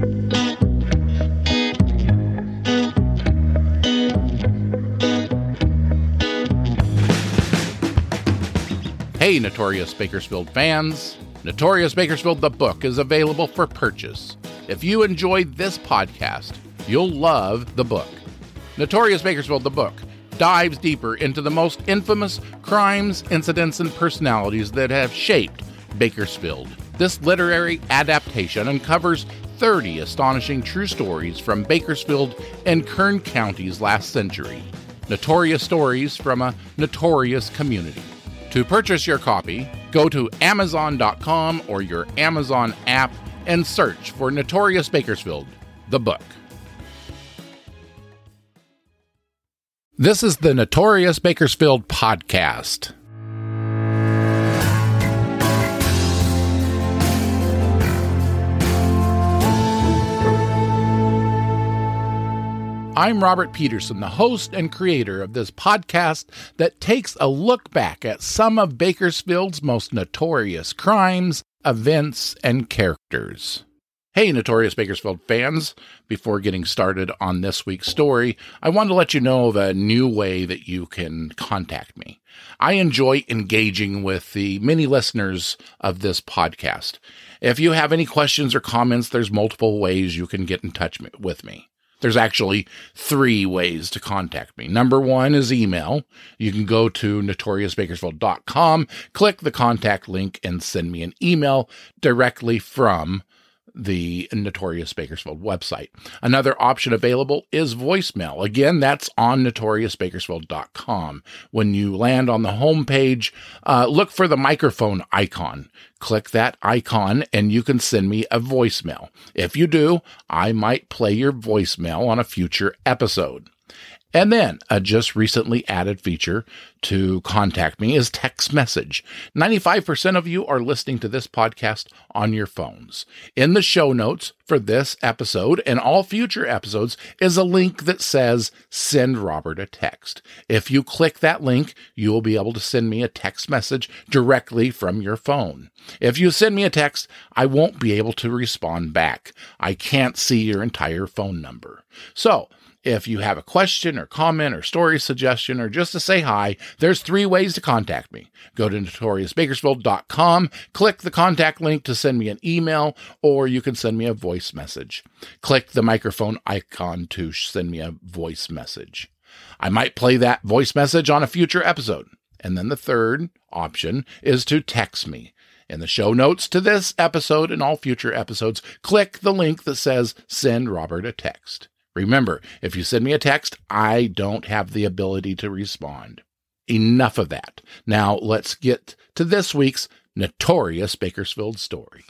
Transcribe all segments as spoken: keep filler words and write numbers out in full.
Hey, Notorious Bakersfield fans! Notorious Bakersfield the book is available for purchase. If you enjoyed this podcast, you'll love the book. Notorious Bakersfield the book dives deeper into the most infamous crimes, incidents, and personalities that have shaped Bakersfield. This literary adaptation uncovers thirty astonishing true stories from Bakersfield and Kern counties last century. Notorious stories from a notorious community. To purchase your copy, go to amazon dot com or your Amazon app and search for Notorious Bakersfield, the book. This is the Notorious Bakersfield podcast. I'm Robert Peterson, the host and creator of this podcast that takes a look back at some of Bakersfield's most notorious crimes, events, and characters. Hey, Notorious Bakersfield fans! Before getting started on this week's story, I want to let you know of a new way that you can contact me. I enjoy engaging with the many listeners of this podcast. If you have any questions or comments, there's multiple ways you can get in touch with me. There's actually three ways to contact me. Number one is email. You can go to notorious bakersfield dot com, click the contact link, and send me an email directly from the Notorious Bakersfield website. Another option available is voicemail. Again, that's on notorious bakersfield dot com. When you land on the homepage, uh, look for the microphone icon. Click that icon and you can send me a voicemail. If you do, I might play your voicemail on a future episode. And then a just recently added feature to contact me is text message. ninety-five percent of you are listening to this podcast on your phones. In the show notes for this episode and all future episodes is a link that says send Robert a text. If you click that link, you will be able to send me a text message directly from your phone. If you send me a text, I won't be able to respond back. I can't see your entire phone number. So, if you have a question or comment or story suggestion or just to say hi, there's three ways to contact me. Go to notorious bakersfield dot com, click the contact link to send me an email, or you can send me a voice message. Click the microphone icon to send me a voice message. I might play that voice message on a future episode. And then the third option is to text me. In the show notes to this episode and all future episodes, click the link that says send Robert a text. Remember, if you send me a text, I don't have the ability to respond. Enough of that. Now let's get to this week's Notorious Bakersfield story.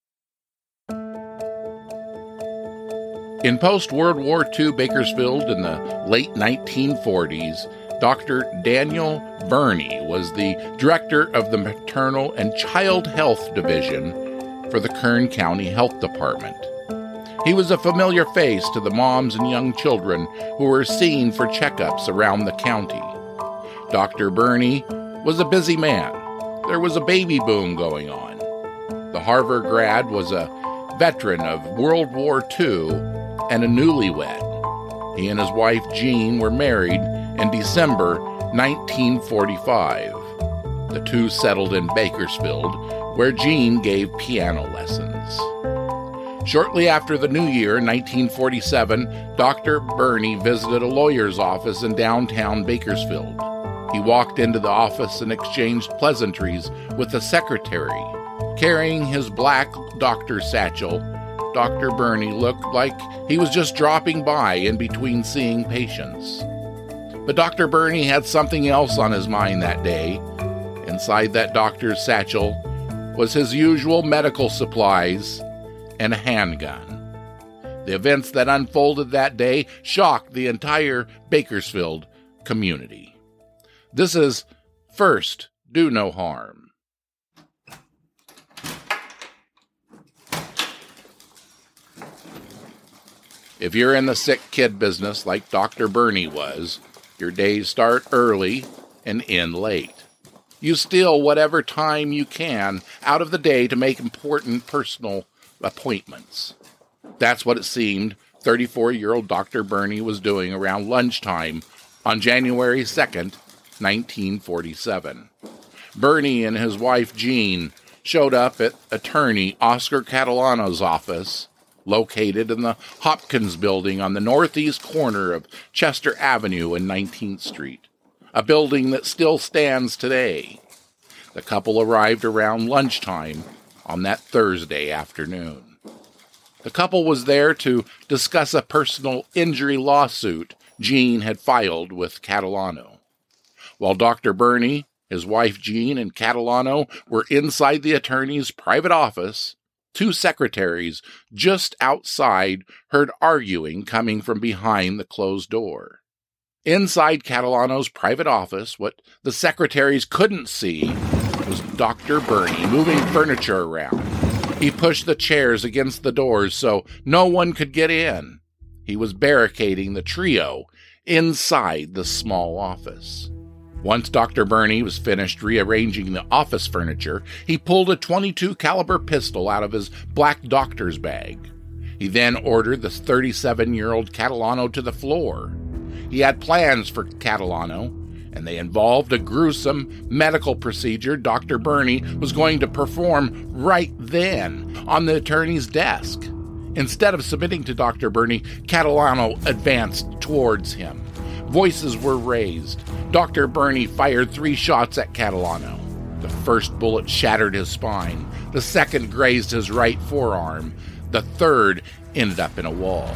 In post-World War Two Bakersfield in the late nineteen forties, Doctor Daniel Burney was the director of the Maternal and Child Health Division for the Kern County Health Department. He was a familiar face to the moms and young children who were seen for checkups around the county. Doctor Burney was a busy man. There was a baby boom going on. The Harvard grad was a veteran of World War Two and a newlywed. He and his wife Jean were married in December nineteen forty-five. The two settled in Bakersfield, where Jean gave piano lessons. Shortly after the new year, nineteen forty-seven, Doctor Burney visited a lawyer's office in downtown Bakersfield. He walked into the office and exchanged pleasantries with the secretary. Carrying his black doctor satchel, Doctor Burney looked like he was just dropping by in between seeing patients. But Doctor Burney had something else on his mind that day. Inside that doctor's satchel was his usual medical supplies and a handgun. The events that unfolded that day shocked the entire Bakersfield community. This is First Do No Harm. If you're in the sick kid business like Doctor Burney was, your days start early and end late. You steal whatever time you can out of the day to make important personal appointments. That's what it seemed thirty-four-year-old Doctor Burney was doing around lunchtime on January second, nineteen forty-seven. Burney and his wife Jean showed up at attorney Oscar Catalano's office, located in the Hopkins building on the northeast corner of Chester Avenue and nineteenth Street, a building that still stands today. The couple arrived around lunchtime on that Thursday afternoon. The couple was there to discuss a personal injury lawsuit Jean had filed with Catalano. While Doctor Burney, his wife Jean, and Catalano were inside the attorney's private office, two secretaries just outside heard arguing coming from behind the closed door. Inside Catalano's private office, what the secretaries couldn't see was Doctor Burney moving furniture around. He pushed the chairs against the doors so no one could get in. He was barricading the trio inside the small office. Once Doctor Burney was finished rearranging the office furniture, he pulled a twenty-two caliber pistol out of his black doctor's bag. He then ordered the thirty-seven-year-old Catalano to the floor. He had plans for Catalano, and they involved a gruesome medical procedure Doctor Burney was going to perform right then on the attorney's desk. Instead of submitting to Doctor Burney, Catalano advanced towards him. Voices were raised. Doctor Burney fired three shots at Catalano. The first bullet shattered his spine. The second grazed his right forearm. The third ended up in a wall.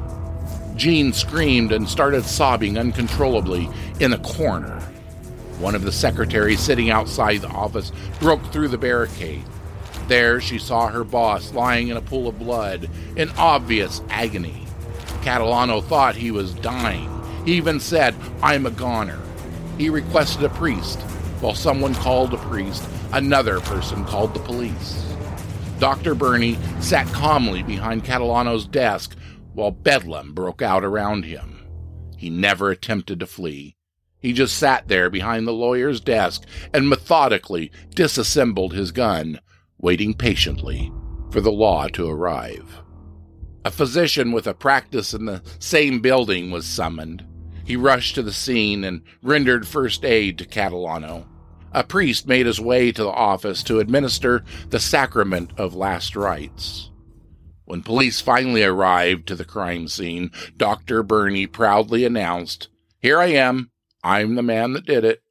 Jean screamed and started sobbing uncontrollably in a corner. One of the secretaries sitting outside the office broke through the barricade. There she saw her boss lying in a pool of blood, in obvious agony. Catalano thought he was dying. He even said, "I'm a goner." He requested a priest. While someone called a priest, another person called the police. Doctor Burney sat calmly behind Catalano's desk while bedlam broke out around him. He never attempted to flee. He just sat there behind the lawyer's desk and methodically disassembled his gun, waiting patiently for the law to arrive. A physician with a practice in the same building was summoned. He rushed to the scene and rendered first aid to Catalano. A priest made his way to the office to administer the sacrament of last rites. When police finally arrived to the crime scene, Doctor Burney proudly announced, "Here I am. I'm the man that did it."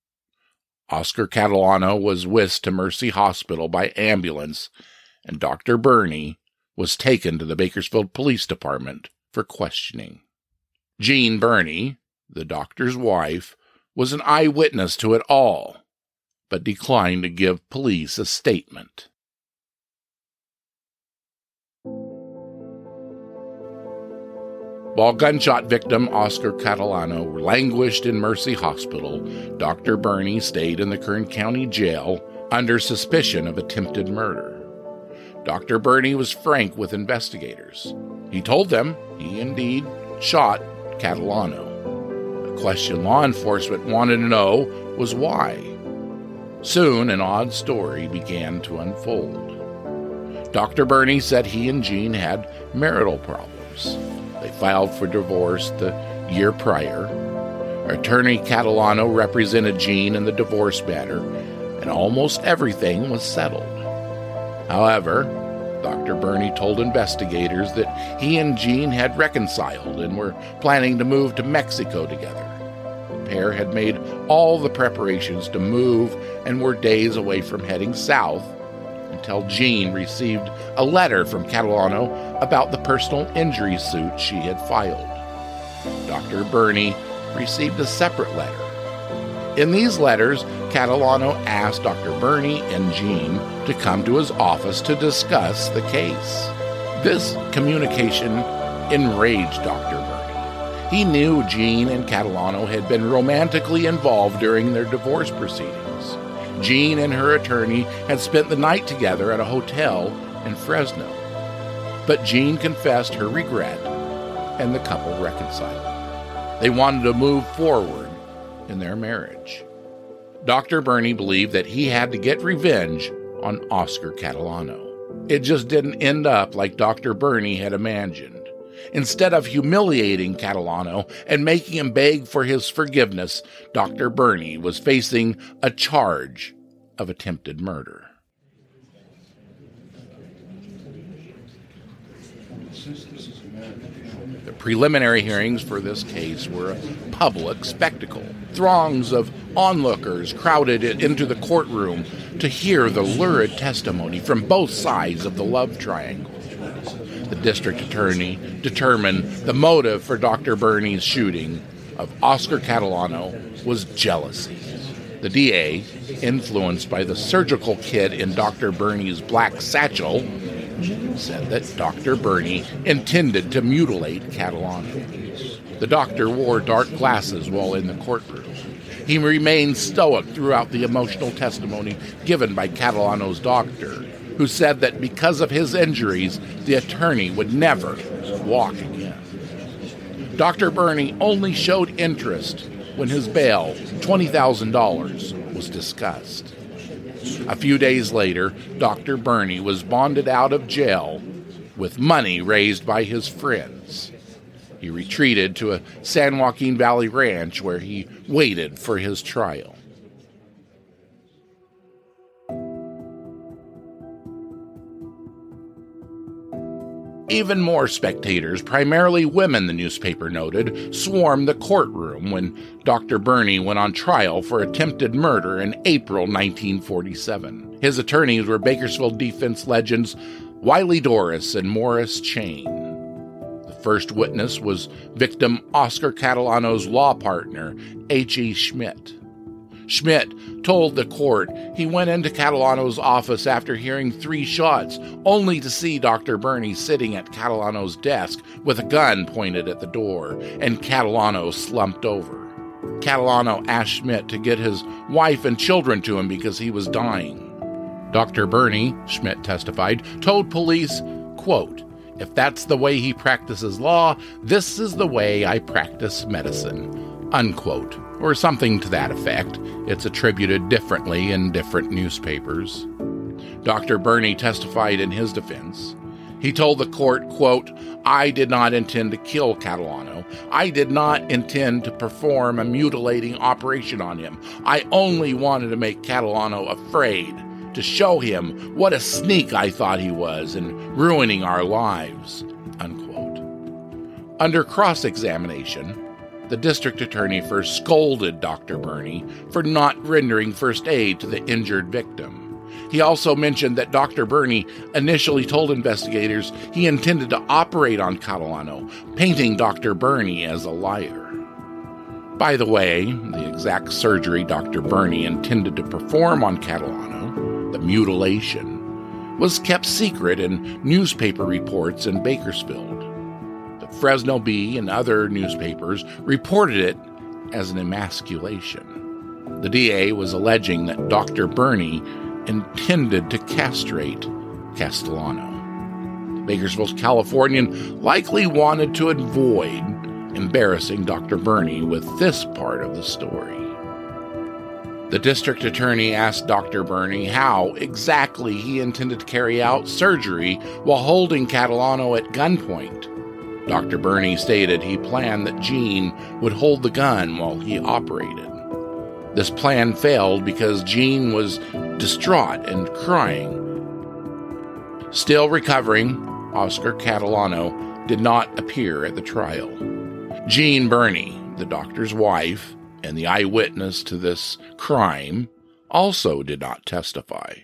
Oscar Catalano was whisked to Mercy Hospital by ambulance, and Doctor Burney was taken to the Bakersfield Police Department for questioning. Jean Burney, the doctor's wife, was an eyewitness to it all, but declined to give police a statement. While gunshot victim Oscar Catalano languished in Mercy Hospital, Doctor Burney stayed in the Kern County Jail under suspicion of attempted murder. Doctor Burney was frank with investigators. He told them he indeed shot Catalano. The question law enforcement wanted to know was why. Soon an odd story began to unfold. Doctor Burney said he and Jean had marital problems. They filed for divorce the year prior. Attorney Catalano represented Jean in the divorce matter, and almost everything was settled. However, Doctor Burney told investigators that he and Jean had reconciled and were planning to move to Mexico together. The pair had made all the preparations to move and were days away from heading south until Jean received a letter from Catalano about the personal injury suit she had filed. Doctor Burney received a separate letter. In these letters, Catalano asked Doctor Burney and Jean to come to his office to discuss the case. This communication enraged Doctor Burney. He knew Jean and Catalano had been romantically involved during their divorce proceedings. Jean and her attorney had spent the night together at a hotel in Fresno. But Jean confessed her regret, and the couple reconciled. They wanted to move forward in their marriage. Doctor Burney believed that he had to get revenge on Oscar Catalano. It just didn't end up like Doctor Burney had imagined. Instead of humiliating Catalano and making him beg for his forgiveness, Doctor Burney was facing a charge of attempted murder. The preliminary hearings for this case were a public spectacle. Throngs of onlookers crowded into the courtroom to hear the lurid testimony from both sides of the love triangle. The district attorney determined the motive for Doctor Burney's shooting of Oscar Catalano was jealousy. The D A, influenced by the surgical kit in Doctor Burney's black satchel, said that Doctor Burney intended to mutilate Catalano. The doctor wore dark glasses while in the courtroom. He remained stoic throughout the emotional testimony given by Catalano's doctor, who said that because of his injuries, the attorney would never walk again. Doctor Burney only showed interest when his bail, twenty thousand dollars, was discussed. A few days later, Doctor Burney was bonded out of jail with money raised by his friends. He retreated to a San Joaquin Valley ranch where he waited for his trial. Even more spectators, primarily women, the newspaper noted, swarmed the courtroom when Doctor Burney went on trial for attempted murder in April nineteen forty-seven. His attorneys were Bakersfield defense legends Wiley Dorris and Morris Chain. The first witness was victim Oscar Catalano's law partner, H E Schmidt. Schmidt told the court he went into Catalano's office after hearing three shots, only to see Doctor Burney sitting at Catalano's desk with a gun pointed at the door, and Catalano slumped over. Catalano asked Schmidt to get his wife and children to him because he was dying. Doctor Burney, Schmidt testified, told police, quote, "If that's the way he practices law, this is the way I practice medicine," unquote. Or something to that effect. It's attributed differently in different newspapers. Doctor Burney testified in his defense. He told the court, quote, "I did not intend to kill Catalano. I did not intend to perform a mutilating operation on him. I only wanted to make Catalano afraid, to show him what a sneak I thought he was in ruining our lives," unquote. Under cross-examination, the district attorney first scolded Doctor Burney for not rendering first aid to the injured victim. He also mentioned that Doctor Burney initially told investigators he intended to operate on Catalano, painting Doctor Burney as a liar. By the way, the exact surgery Doctor Burney intended to perform on Catalano, the mutilation, was kept secret in newspaper reports in Bakersfield. Fresno Bee and other newspapers reported it as an emasculation. The D A was alleging that Doctor Burney intended to castrate Castellano. The Bakersfield Californian likely wanted to avoid embarrassing Doctor Burney with this part of the story. The district attorney asked Doctor Burney how exactly he intended to carry out surgery while holding Catalano at gunpoint. Doctor Burney stated he planned that Jean would hold the gun while he operated. This plan failed because Jean was distraught and crying. Still recovering, Oscar Catalano did not appear at the trial. Jean Burney, the doctor's wife and the eyewitness to this crime, also did not testify.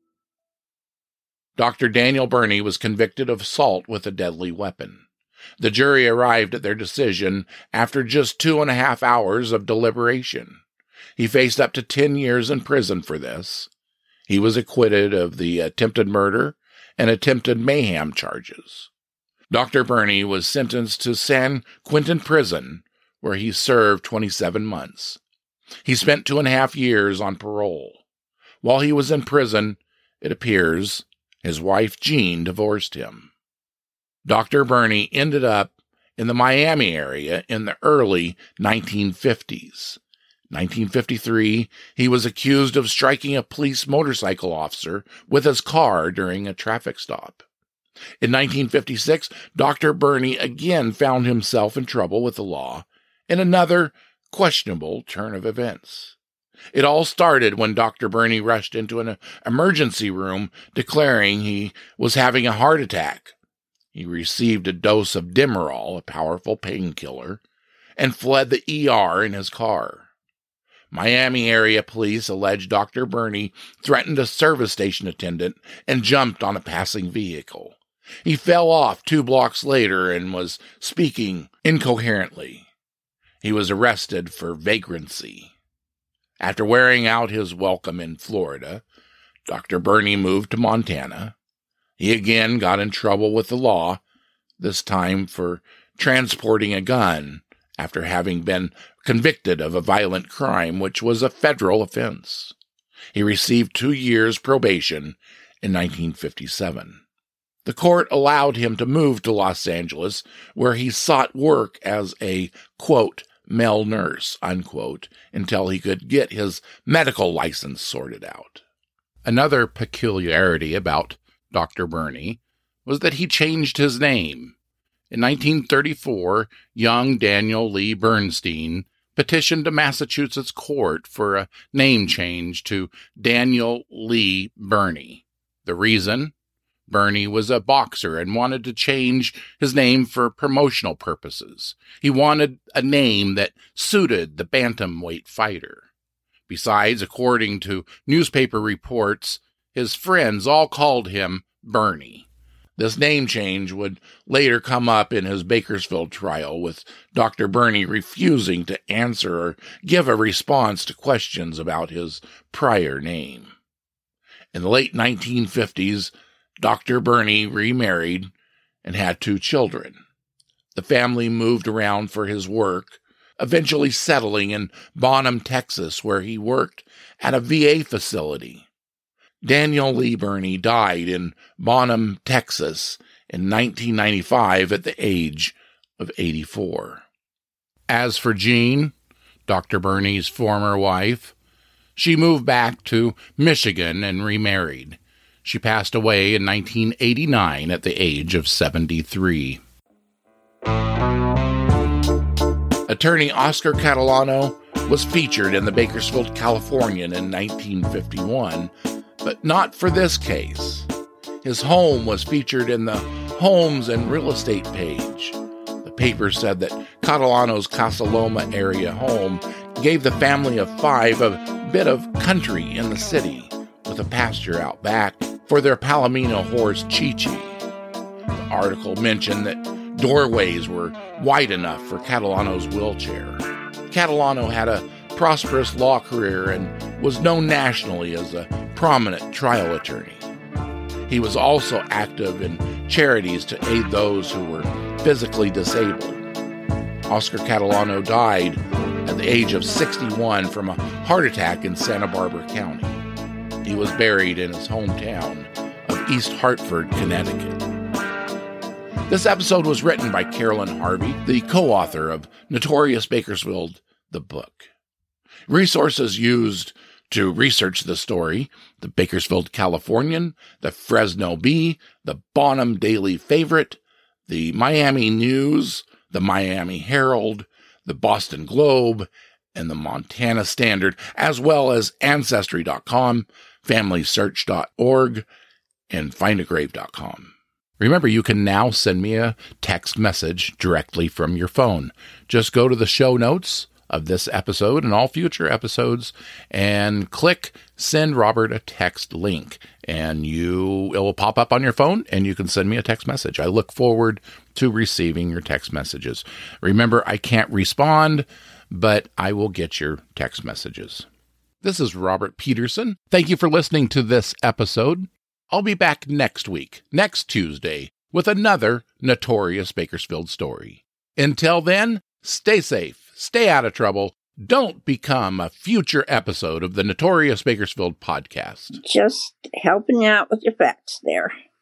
Doctor Daniel Burney was convicted of assault with a deadly weapon. The jury arrived at their decision after just two and a half hours of deliberation. He faced up to ten years in prison for this. He was acquitted of the attempted murder and attempted mayhem charges. Doctor Burney was sentenced to San Quentin Prison, where he served twenty-seven months. He spent two and a half years on parole. While he was in prison, it appears his wife Jean divorced him. Doctor Burney ended up in the Miami area in the early nineteen fifties. nineteen fifty-three, he was accused of striking a police motorcycle officer with his car during a traffic stop. In nineteen fifty-six, Doctor Burney again found himself in trouble with the law in another questionable turn of events. It all started when Doctor Burney rushed into an emergency room declaring he was having a heart attack. He received a dose of Demerol, a powerful painkiller, and fled the E R in his car. Miami area police alleged Doctor Burney threatened a service station attendant and jumped on a passing vehicle. He fell off two blocks later and was speaking incoherently. He was arrested for vagrancy. After wearing out his welcome in Florida, Doctor Burney moved to Montana. He again got in trouble with the law, this time for transporting a gun after having been convicted of a violent crime, which was a federal offense. He received two years probation in nineteen fifty-seven. The court allowed him to move to Los Angeles, where he sought work as a, quote, male nurse, unquote, until he could get his medical license sorted out. Another peculiarity about Doctor Burney was that he changed his name. In nineteen thirty-four, young Daniel Lee Bernstein petitioned a Massachusetts court for a name change to Daniel Lee Burney. The reason? Burney was a boxer and wanted to change his name for promotional purposes. He wanted a name that suited the bantamweight fighter. Besides, according to newspaper reports, his friends all called him Bernie. This name change would later come up in his Bakersfield trial, with Doctor Burney refusing to answer or give a response to questions about his prior name. In the late nineteen fifties, Doctor Burney remarried and had two children. The family moved around for his work, eventually settling in Bonham, Texas, where he worked at a V A facility. Daniel Lee Burney died in Bonham, Texas in nineteen ninety-five at the age of eighty-four. As for Jean, Doctor Burney's former wife, she moved back to Michigan and remarried. She passed away in nineteen eighty-nine at the age of seventy-three. Attorney Oscar Catalano was featured in the Bakersfield Californian in nineteen fifty-one, but not for this case. His home was featured in the Homes and Real Estate page. The paper said that Catalano's Casa Loma area home gave the family of five a bit of country in the city, with a pasture out back for their Palomino horse Chi-Chi. The article mentioned that doorways were wide enough for Catalano's wheelchair. Catalano had a prosperous law career and was known nationally as a prominent trial attorney. He was also active in charities to aid those who were physically disabled. Oscar Catalano died at the age of sixty-one from a heart attack in Santa Barbara County. He was buried in his hometown of East Hartford, Connecticut. This episode was written by Carolyn Harvey, the co-author of Notorious Bakersfield, the book. Resources used to research the story: the Bakersfield Californian, the Fresno Bee, the Bonham Daily Favorite, the Miami News, the Miami Herald, the Boston Globe, and the Montana Standard, as well as Ancestry dot com, Family Search dot org, and Find A Grave dot com. Remember, you can now send me a text message directly from your phone. Just go to the show notes of this episode and all future episodes and click Send Robert a Text link, and you it will pop up on your phone and you can send me a text message. I look forward to receiving your text messages. Remember, I can't respond, but I will get your text messages. This is Robert Peterson. Thank you for listening to this episode. I'll be back next week, next Tuesday, with another Notorious Bakersfield story. Until then, stay safe, stay out of trouble. Don't become a future episode of the Notorious Bakersfield podcast. Just helping you out with your facts there.